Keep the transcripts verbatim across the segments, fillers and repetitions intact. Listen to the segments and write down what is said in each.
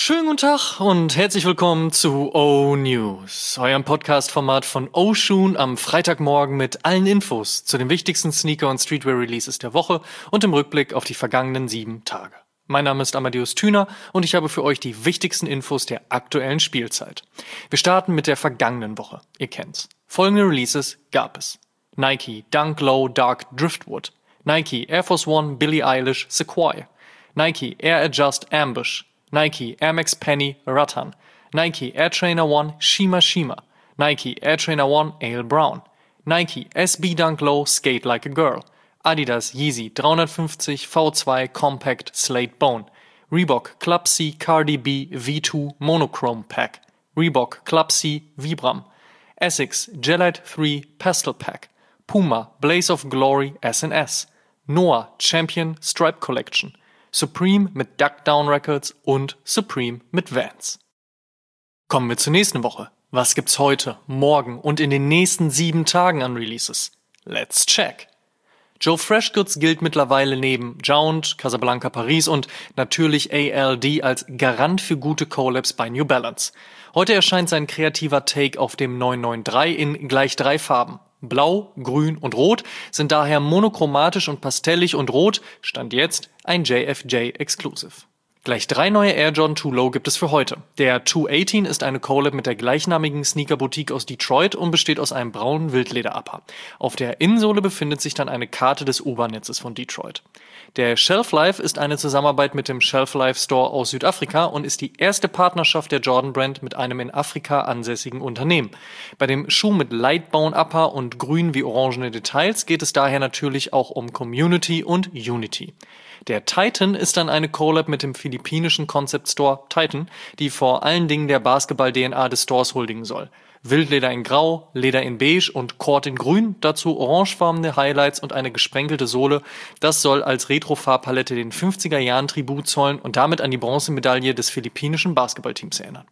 Schönen guten Tag und herzlich willkommen zu O-News, eurem Podcast-Format von O-Shoon am Freitagmorgen mit allen Infos zu den wichtigsten Sneaker- und Streetwear-Releases der Woche und im Rückblick auf die vergangenen sieben Tage. Mein Name ist Amadeus Thüner und ich habe für euch die wichtigsten Infos der aktuellen Spielzeit. Wir starten mit der vergangenen Woche, ihr kennt's. Folgende Releases gab es: Nike Dunk Low Dark Driftwood, Nike Air Force One Billie Eilish Sequoia, Nike Air Adjust Ambush, Nike Air Max Penny Rattan, Nike Air Trainer One Shima Shima, Nike Air Trainer One Ale Brown, Nike S B Dunk Low Skate Like a Girl, Adidas Yeezy dreihundertfünfzig V zwei Compact Slate Bone, Reebok Club C Cardi B V zwei Monochrome Pack, Reebok Club C Vibram, Essex Gelite drei Pastel Pack, Puma Blaze of Glory S N S, Noah Champion Stripe Collection, Supreme mit Duck Down Records und Supreme mit Vans. Kommen wir zur nächsten Woche. Was gibt's heute, morgen und in den nächsten sieben Tagen an Releases? Let's check! Joe Freshgoods gilt mittlerweile neben Jound, Casablanca Paris und natürlich A L D als Garant für gute Collabs bei New Balance. Heute erscheint sein kreativer Take auf dem neun neun drei in gleich drei Farben. Blau, Grün und Rot sind daher monochromatisch und pastellig und Rot, Stand jetzt, ein J F J Exclusive. Gleich drei neue Air Jordan zwei Low gibt es für heute. Der zweihundertachtzehn ist eine Collab mit der gleichnamigen Sneaker-Boutique aus Detroit und besteht aus einem braunen Wildleder-Upper. Auf der Innensohle befindet sich dann eine Karte des U-Bahn-Netzes von Detroit. Der Shelf Life ist eine Zusammenarbeit mit dem Shelf Life Store aus Südafrika und ist die erste Partnerschaft der Jordan Brand mit einem in Afrika ansässigen Unternehmen. Bei dem Schuh mit Lightbone Upper und grün wie orangene Details geht es daher natürlich auch um Community und Unity. Der Titan ist dann eine Collab mit dem philippinischen Concept Store Titan, die vor allen Dingen der Basketball-D N A des Stores huldigen soll. Wildleder in Grau, Leder in Beige und Cord in Grün, dazu orangefarbene Highlights und eine gesprenkelte Sohle. Das soll als Retro-Farbpalette den fünfziger Jahren Tribut zollen und damit an die Bronzemedaille des philippinischen Basketballteams erinnern.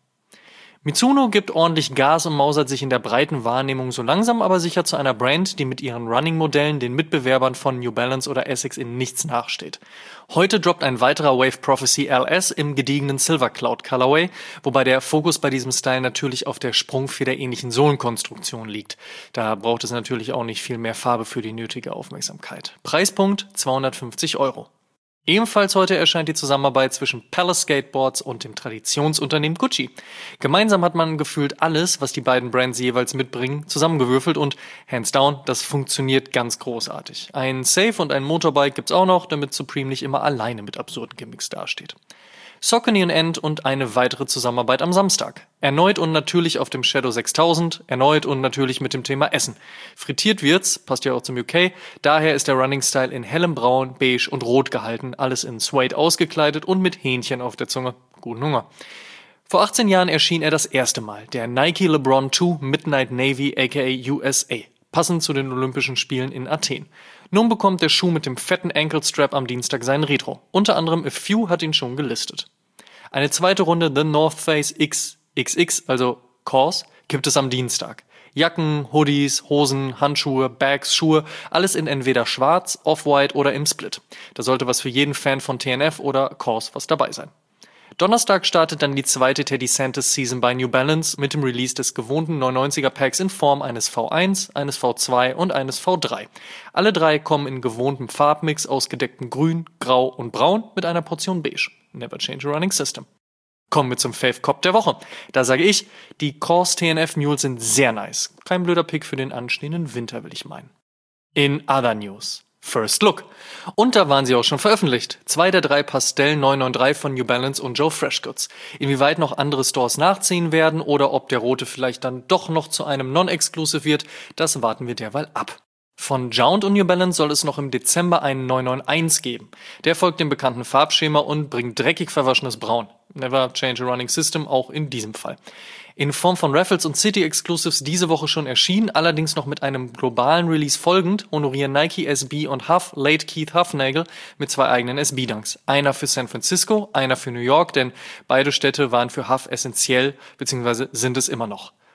Mizuno gibt ordentlich Gas und mausert sich in der breiten Wahrnehmung so langsam aber sicher zu einer Brand, die mit ihren Running-Modellen den Mitbewerbern von New Balance oder Essex in nichts nachsteht. Heute droppt ein weiterer Wave Prophecy L S im gediegenen Silver Cloud Colorway, wobei der Fokus bei diesem Style natürlich auf der sprungfederähnlichen Sohlenkonstruktion liegt. Da braucht es natürlich auch nicht viel mehr Farbe für die nötige Aufmerksamkeit. Preispunkt zweihundertfünfzig Euro. Ebenfalls heute erscheint die Zusammenarbeit zwischen Palace Skateboards und dem Traditionsunternehmen Gucci. Gemeinsam hat man gefühlt alles, was die beiden Brands jeweils mitbringen, zusammengewürfelt und hands down, das funktioniert ganz großartig. Ein Safe und ein Motorbike gibt's auch noch, damit Supreme nicht immer alleine mit absurden Gimmicks dasteht. Saucony und End und eine weitere Zusammenarbeit am Samstag. Erneut und natürlich auf dem Shadow sechstausend, erneut und natürlich mit dem Thema Essen. Frittiert wird's, passt ja auch zum U K, daher ist der Running Style in hellem Braun, Beige und Rot gehalten, alles in Suede ausgekleidet und mit Hähnchen auf der Zunge. Guten Hunger. Vor achtzehn Jahren erschien er das erste Mal, der Nike LeBron zwei Midnight Navy aka U S A, passend zu den Olympischen Spielen in Athen. Nun bekommt der Schuh mit dem fetten Ankle Strap am Dienstag seinen Retro. Unter anderem A Few hat ihn schon gelistet. Eine zweite Runde The North Face X X X, also Kors, gibt es am Dienstag. Jacken, Hoodies, Hosen, Handschuhe, Bags, Schuhe, alles in entweder schwarz, off-white oder im Split. Da sollte was für jeden Fan von T N F oder Kors was dabei sein. Donnerstag startet dann die zweite Teddy Santis Season bei New Balance mit dem Release des gewohnten neunundneunziger Packs in Form eines V eins, eines V zwei und eines V drei. Alle drei kommen in gewohntem Farbmix aus gedecktem Grün, Grau und Braun mit einer Portion Beige. Never change a running system. Kommen wir zum Fave Cop der Woche. Da sage ich, die Kors T N F Mules sind sehr nice. Kein blöder Pick für den anstehenden Winter, will ich meinen. In other news. First Look. Und da waren sie auch schon veröffentlicht. Zwei der drei Pastell neun neun drei von New Balance und Joe Freshgoods. Inwieweit noch andere Stores nachziehen werden oder ob der rote vielleicht dann doch noch zu einem Non-Exclusive wird, das warten wir derweil ab. Von Jound und New Balance soll es noch im Dezember einen neun neun eins geben. Der folgt dem bekannten Farbschema und bringt dreckig verwaschenes Braun. Never change a running system, auch in diesem Fall. In Form von Raffles und City Exclusives diese Woche schon erschienen, allerdings noch mit einem globalen Release folgend, honorieren Nike S B und Huff Late Keith Huffnagel mit zwei eigenen S B-Dunks. Einer für San Francisco, einer für New York, denn beide Städte waren für Huff essentiell, beziehungsweise sind es immer noch.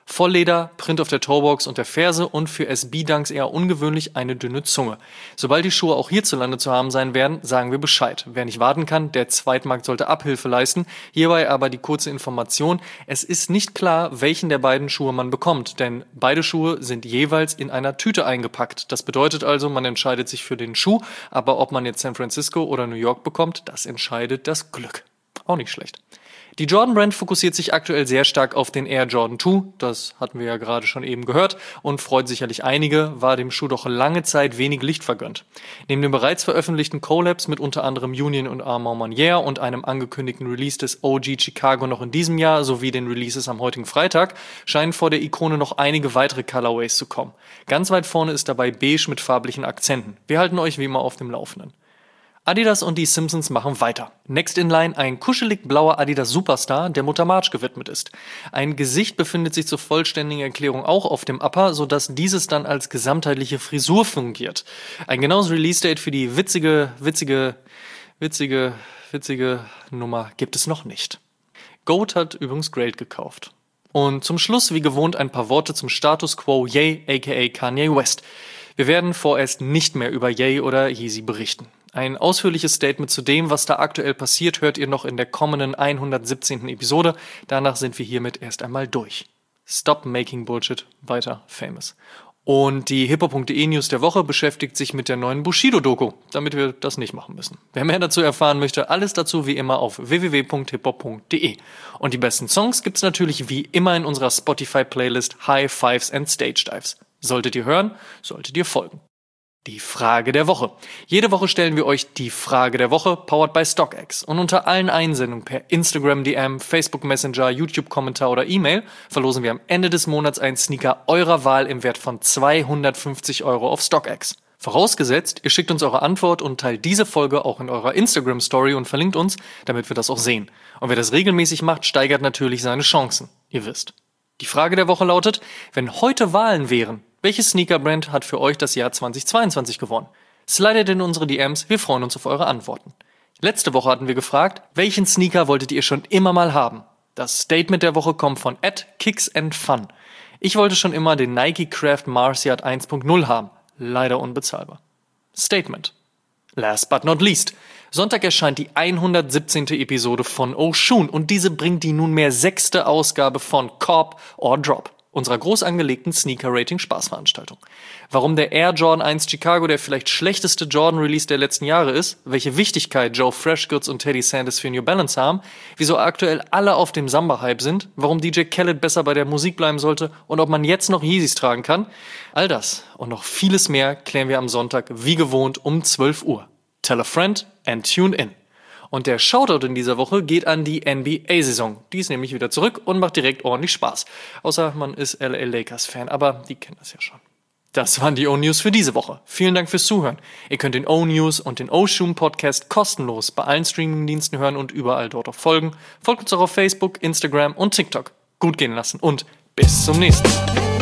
Vollleder, Print auf der Toebox und der Ferse und für S B-Dunks eher ungewöhnlich eine dünne Zunge. Sobald die Schuhe auch hierzulande zu haben sein werden, sagen wir Bescheid. Wer nicht warten kann, der Zweitmarkt sollte Abhilfe leisten. Hierbei aber die kurze Information: Es ist nicht klar, welchen der beiden Schuhe man bekommt, denn beide Schuhe sind jeweils in einer Tüte eingepackt. Das bedeutet also, man entscheidet sich für den Schuh, aber ob man jetzt San Francisco oder New York bekommt, das entscheidet das Glück. Auch nicht schlecht. Die Jordan-Brand fokussiert sich aktuell sehr stark auf den Air Jordan zwei, das hatten wir ja gerade schon eben gehört, und freut sicherlich einige, war dem Schuh doch lange Zeit wenig Licht vergönnt. Neben den bereits veröffentlichten Collabs mit unter anderem Union und Armand Manière und einem angekündigten Release des O G Chicago noch in diesem Jahr sowie den Releases am heutigen Freitag, scheinen vor der Ikone noch einige weitere Colorways zu kommen. Ganz weit vorne ist dabei beige mit farblichen Akzenten. Wir halten euch wie immer auf dem Laufenden. Adidas und die Simpsons machen weiter. Next in line ein kuschelig blauer Adidas Superstar, der Mutter Marge gewidmet ist. Ein Gesicht befindet sich zur vollständigen Erklärung auch auf dem Upper, sodass dieses dann als gesamtheitliche Frisur fungiert. Ein genaues Release-Date für die witzige, witzige, witzige, witzige Nummer gibt es noch nicht. Goat hat übrigens Great gekauft. Und zum Schluss wie gewohnt ein paar Worte zum Status Quo Ye aka Kanye West. Wir werden vorerst nicht mehr über Ye oder Yeezy berichten. Ein ausführliches Statement zu dem, was da aktuell passiert, hört ihr noch in der kommenden hundertsiebzehnten Episode. Danach sind wir hiermit erst einmal durch. Stop making bullshit. Weiter famous. Und die hiphop.de News der Woche beschäftigt sich mit der neuen Bushido-Doku, damit wir das nicht machen müssen. Wer mehr dazu erfahren möchte, alles dazu wie immer auf w w w punkt hiphop punkt d e. Und die besten Songs gibt's natürlich wie immer in unserer Spotify-Playlist High Fives and Stage Dives. Solltet ihr hören, solltet ihr folgen. Die Frage der Woche. Jede Woche stellen wir euch die Frage der Woche, powered by StockX. Und unter allen Einsendungen per Instagram D M, Facebook Messenger, YouTube-Kommentar oder E-Mail verlosen wir am Ende des Monats einen Sneaker eurer Wahl im Wert von zweihundertfünfzig Euro auf StockX. Vorausgesetzt, ihr schickt uns eure Antwort und teilt diese Folge auch in eurer Instagram-Story und verlinkt uns, damit wir das auch sehen. Und wer das regelmäßig macht, steigert natürlich seine Chancen. Ihr wisst. Die Frage der Woche lautet: Wenn heute Wahlen wären, welche Sneaker-Brand hat für euch das Jahr zweitausendzweiundzwanzig gewonnen? Slidet in unsere D Ms, wir freuen uns auf eure Antworten. Letzte Woche hatten wir gefragt, welchen Sneaker wolltet ihr schon immer mal haben? Das Statement der Woche kommt von at kicks and fun. Ich wollte schon immer den Nike Craft Marciad eins punkt null haben. Leider unbezahlbar. Statement. Last but not least. Sonntag erscheint die hundertsiebzehnte Episode von Oshun und diese bringt die nunmehr sechste Ausgabe von Cop or Drop, unserer groß angelegten Sneaker-Rating-Spaßveranstaltung. Warum der Air Jordan eins Chicago der vielleicht schlechteste Jordan-Release der letzten Jahre ist, welche Wichtigkeit Joe Freshgoods und Teddy Sanders für New Balance haben, wieso aktuell alle auf dem Samba-Hype sind, warum D J Khaled besser bei der Musik bleiben sollte und ob man jetzt noch Yeezys tragen kann, all das und noch vieles mehr klären wir am Sonntag wie gewohnt um zwölf Uhr. Tell a friend and tune in. Und der Shoutout in dieser Woche geht an die N B A-Saison. Die ist nämlich wieder zurück und macht direkt ordentlich Spaß. Außer man ist L A Lakers-Fan, aber die kennen das ja schon. Das waren die O-News für diese Woche. Vielen Dank fürs Zuhören. Ihr könnt den O-News und den Oshun-Podcast kostenlos bei allen Streamingdiensten hören und überall dort auch folgen. Folgt uns auch auf Facebook, Instagram und TikTok. Gut gehen lassen und bis zum nächsten Mal.